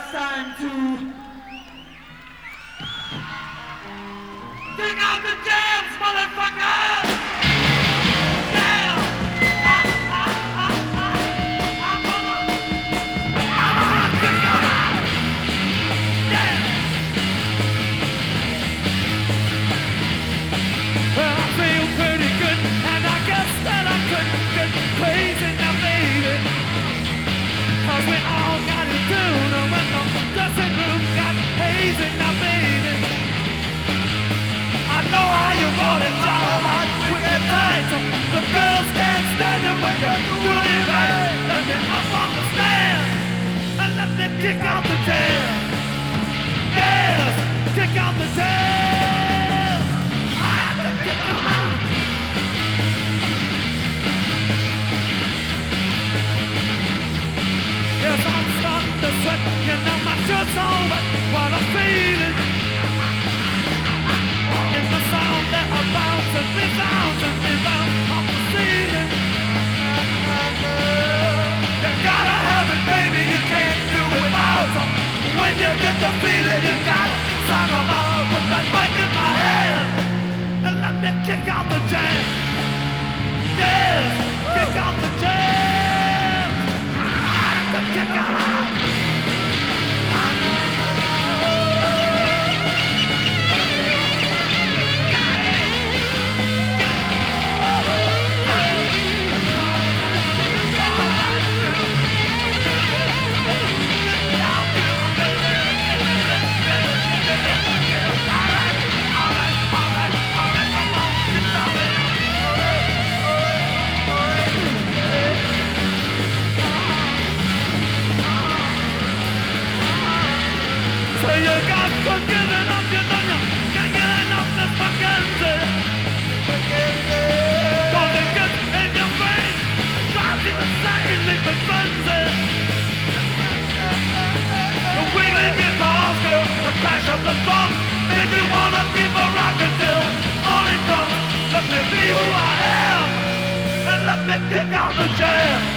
it's time to dig out the jams, motherfucker! Yeah! Well, I feel pretty good, and I guess that I couldn't get crazy now, baby. 'Cause we all got it doing, and when the dressing room got hazy now, baby. I know how you want it, John. We get tight, the girls can't stand it when you're doing it right. Let me up on the stand, and let me kick out the jam. Yes, kick out the jam. I have to kick them out. Yes, I'm starting to sweat, you know my shirt's all wet. What I'm feeling in the sound that I bounce and rebound off the ceiling. You gotta have it, baby, you can't do it without. When you get the feeling, you gotta sound them out. Put that mic in my hand and let me kick out the jam. Yes, kick out the jam. Kick out. So you got to give it up, you know you can't get enough this fucking shit. 'Cause it gets in your brain, drives you insane, leaves it frenzy. The wheeling guitars go, the crash of the drum, make you wanna keep a rockin' till morning comes. Let me be who I am, and let me kick out the jam.